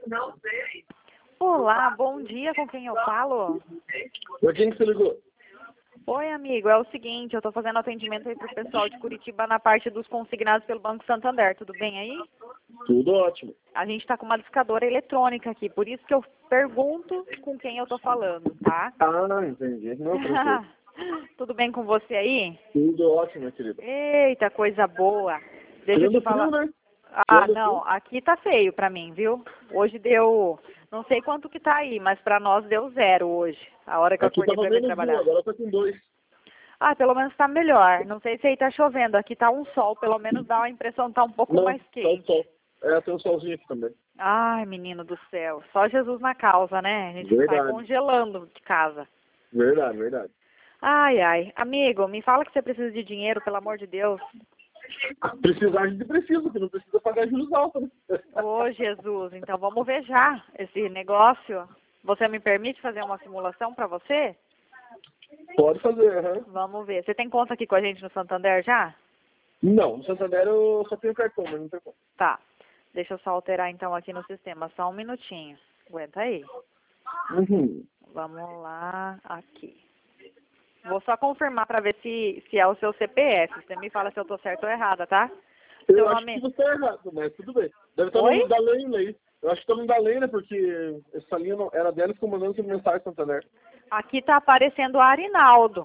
Olá, bom dia, com quem eu falo? Pra quem que você ligou? Oi, amigo, é o seguinte, eu tô fazendo atendimento aí pro pessoal de Curitiba na parte dos consignados pelo Banco Santander, tudo bem aí? Tudo ótimo. A gente tá com uma discadora eletrônica aqui, por isso que eu pergunto com quem eu tô falando, tá? Ah, entendi. Não, tranquilo. Tudo bem com você aí? Tudo ótimo, minha querida. Eita, coisa boa. Deixa eu te Tirando falar. frio, né? Ah, Tirando não, frio. aqui tá feio pra mim, viu? Hoje deu, não sei quanto que tá aí, mas pra nós deu 0 hoje, a hora que eu Aqui acordei tava pra vir -1, trabalhar. agora tá com 2. Ah, pelo menos tá melhor. Não sei se aí tá chovendo, aqui tá um sol, pelo menos dá a impressão de tá um pouco Não, mais tá o quente. sol. É, tem um solzinho aqui também. Ai, menino do céu, só Jesus na causa, né? A gente sai Verdade. congelando de casa. Verdade, verdade. Ai, ai. Amigo, me fala que você precisa de dinheiro, pelo amor de Deus. Precisar, a gente precisa, porque não precisa pagar juros altos, né? Ô, Jesus, então vamos ver já esse negócio. Você me permite fazer uma simulação pra você? Pode fazer, aham. Vamos ver. Você tem conta aqui com a gente no Santander já? Não, no Santander eu só tenho cartão, mas não tenho conta. Tá. Deixa eu só alterar então aqui no sistema, só um minutinho. Aguenta aí. Uhum. Vamos lá, aqui. Vou só confirmar para ver se é o seu CPF. Você me fala se eu tô certo ou errada, tá? Seu Eu acho que nome... você tá errado, mas tudo bem. Deve estar Oi? no da lei em lei. Eu acho que tá no da lei, né? Porque essa linha não, era dela e ficou mandando sobre mensagem Santander. Aqui tá aparecendo o Arinaldo.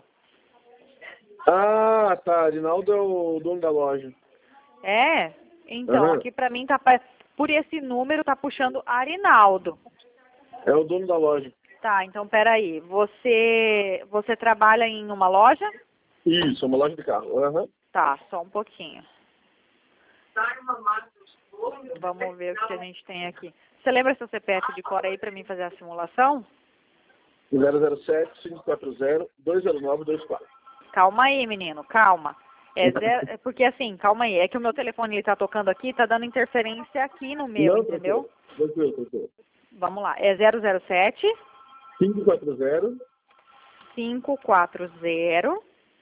Ah, tá. Arinaldo é o dono da loja. É? Então, Aham. aqui pra mim tá... Por esse número tá puxando Arinaldo. É o dono da loja. Tá, então peraí. Você trabalha em uma loja? Isso, é uma loja de carro. Aham. Tá, só um pouquinho. Vamos ver o que a gente tem aqui. Você lembra seu CPF de cor aí pra mim fazer a simulação? 007-540-209-24. Calma aí, menino, calma. É porque assim, calma aí, é que o meu telefone ele tá tocando aqui, tá dando interferência aqui no meu, Não, entendeu? tranquilo. Tranquilo, tranquilo. Vamos lá, é 007 540-209-24. 540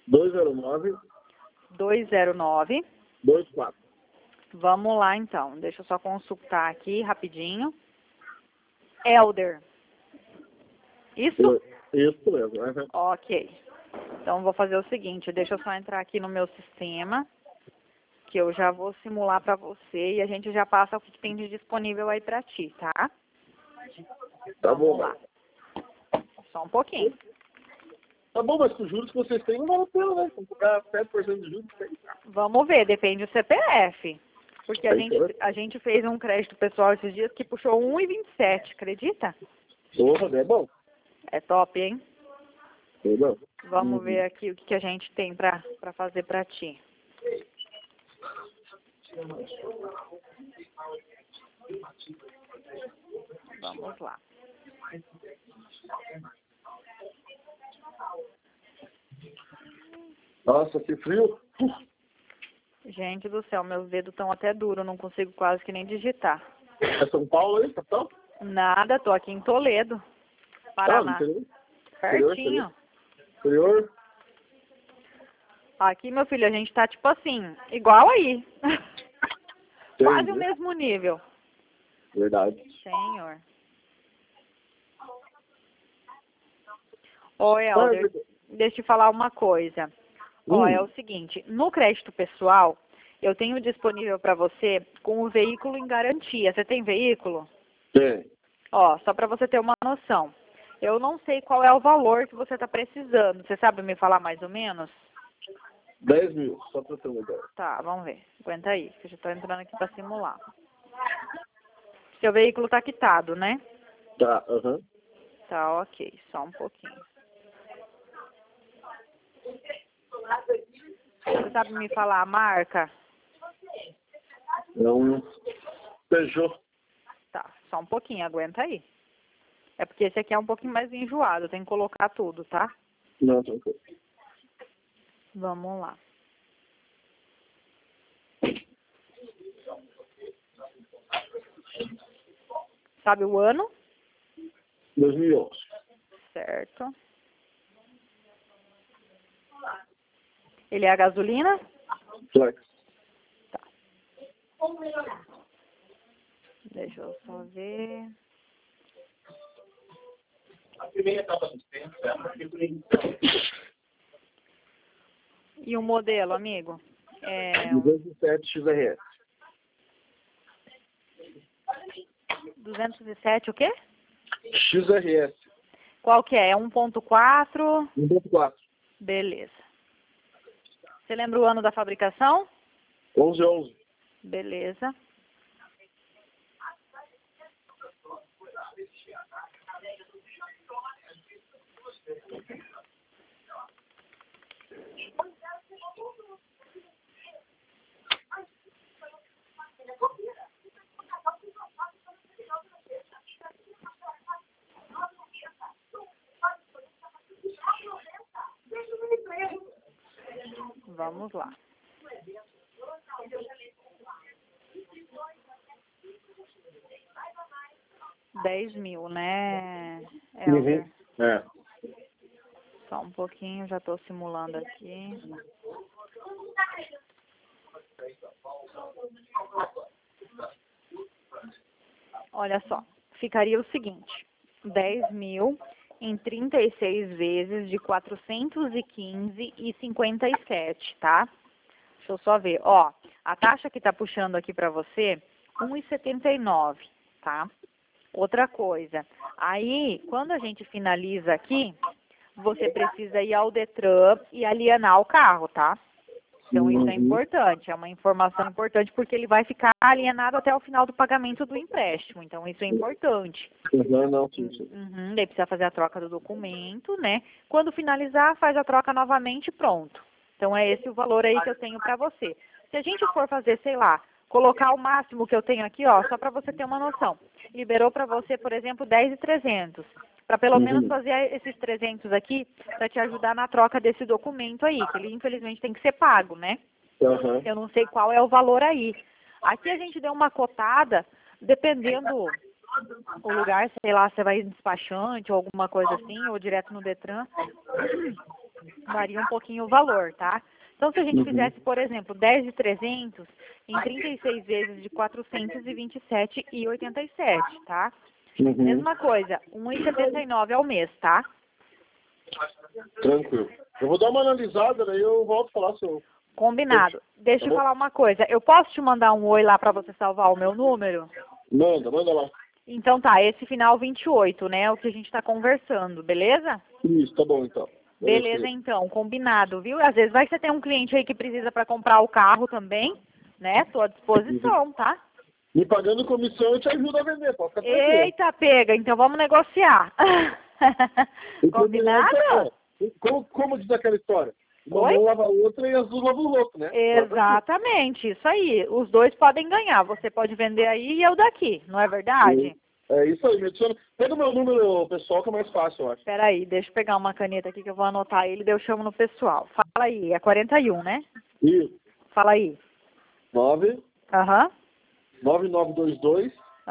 209. Vamos lá então, deixa eu só consultar aqui rapidinho. Elder. Isso? Isso mesmo. Aham. Ok. Então vou fazer o seguinte, deixa eu só entrar aqui no meu sistema, que eu já vou simular pra você e a gente já passa o que tem de disponível aí pra ti, tá? Tá Vamos bom. lá. Só um pouquinho. Tá bom, mas com os juros que vocês têm não vale a pena, né? Vamos pagar 7% de juros. Tem. Vamos ver, depende do CPF. Porque Aí, tá. a gente fez um crédito pessoal esses dias que puxou 1,27, acredita? Porra, é bom. É top, hein? É bom. Vamos Uhum. ver aqui o que a gente tem pra fazer pra ti. Vamos lá. Nossa, que frio. Gente do céu, meus dedos estão até duros, não consigo quase que nem digitar. É São Paulo aí, capital? Nada, tô aqui em Toledo, Ah, no Paraná. interior. Pertinho. Interior. Aqui, meu filho, a gente tá tipo assim, igual aí. Quase o Entendi. mesmo nível. Verdade. Senhor. Ô, Ah, Helder, deixa eu te falar uma coisa. Ó, é o seguinte, no crédito pessoal, eu tenho disponível para você com o veículo em garantia. Você tem veículo? tem. Ó, só para você ter uma noção. Eu não sei qual é o valor que você está precisando. Você sabe me falar mais ou menos? 10 mil, só pra ter uma ideia. Tá, vamos ver. Aguenta aí, que eu já estou entrando aqui para simular. Seu veículo está quitado, né? Tá, aham. Tá, ok. Só um pouquinho. Você sabe me falar a marca? É um Peugeot. Tá, só um pouquinho. Aguenta aí. É porque esse aqui é um pouquinho mais enjoado. Tem que colocar tudo, tá? Não, tranquilo. Vamos lá. Sabe o ano? 2011. Certo. Ele é a gasolina? Flex. Tá. Deixa eu só ver. A primeira etapa do tempo é uma definição. E o modelo, amigo? 207 XRS. 207 o quê? XRS. Qual que é? É 1.4? 1.4. Beleza. Você lembra o ano da fabricação? 1111. Beleza. Vamos lá. R$10.000, né, Elder? É. Só um pouquinho, já estou simulando aqui. Olha só, ficaria o seguinte, 10.000 em 36 vezes de 415,57, tá? Deixa eu só ver, ó, a taxa que tá puxando aqui para você, 1,79, tá? Outra coisa, aí, quando a gente finaliza aqui, você precisa ir ao Detran e alienar o carro, tá? Então, isso é importante, é uma informação importante, porque ele vai ficar alienado até o final do pagamento do empréstimo. Então, isso é importante. Não, sim. Daí precisa fazer a troca do documento, né? Quando finalizar, faz a troca novamente e pronto. Então, é esse o valor aí que eu tenho para você. Se a gente for fazer, sei lá, colocar o máximo que eu tenho aqui, ó, só para você ter uma noção. Liberou para você, por exemplo, 10.300. Para pelo menos fazer esses 300 aqui, para te ajudar na troca desse documento aí, que ele infelizmente tem que ser pago, né? Eu não sei qual é o valor aí. Aqui a gente deu uma cotada, dependendo o lugar, sei lá, você vai em despachante ou alguma coisa assim, ou direto no Detran, varia um pouquinho o valor, tá? Então, se a gente fizesse, por exemplo, 10.300 em 36 vezes de 427,87, tá? Mesma coisa, 1,79 ao mês, tá? Tranquilo. Eu vou dar uma analisada, daí eu volto a falar se eu... Combinado. Deixa eu falar uma coisa. Eu posso te mandar um oi lá pra você salvar o meu número? Manda lá. Então tá, esse final 28, né? O que a gente tá conversando, beleza? Isso, tá bom então. Beleza então, combinado, viu? Às vezes vai que você tem um cliente aí que precisa pra comprar o carro também, né? Tô à disposição, tá? Me pagando comissão, eu te ajudo a vender, pode ficar tranquilo. Eita, pega, então vamos negociar. Combinado? Como diz aquela história? Uma Oi? mão lava a outra e as duas lavam o outro, né? Exatamente, isso aí. Os dois podem ganhar. Você pode vender aí e eu daqui, não é verdade? É isso aí, me adiciona. Pega o meu número pessoal que é mais fácil, eu acho. Espera aí, deixa eu pegar uma caneta aqui que eu vou anotar ele, daí eu chamo no pessoal. Fala aí, é 41, né? Isso. Fala aí. 9922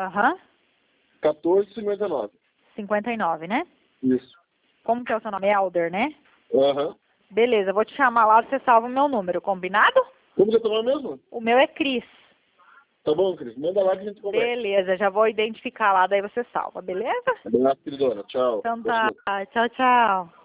1459. 59, né? Isso. Como que é o seu nome? É Elder, né? Aham. Beleza, vou te chamar lá, você salva o meu número, combinado? Como que é teu nome mesmo? O meu é Cris. Tá bom, Cris. Manda lá que a gente conversa. Beleza, já vou identificar lá, daí você salva, beleza? Abraço, queridona. Tchau. Então tá, tchau, tchau.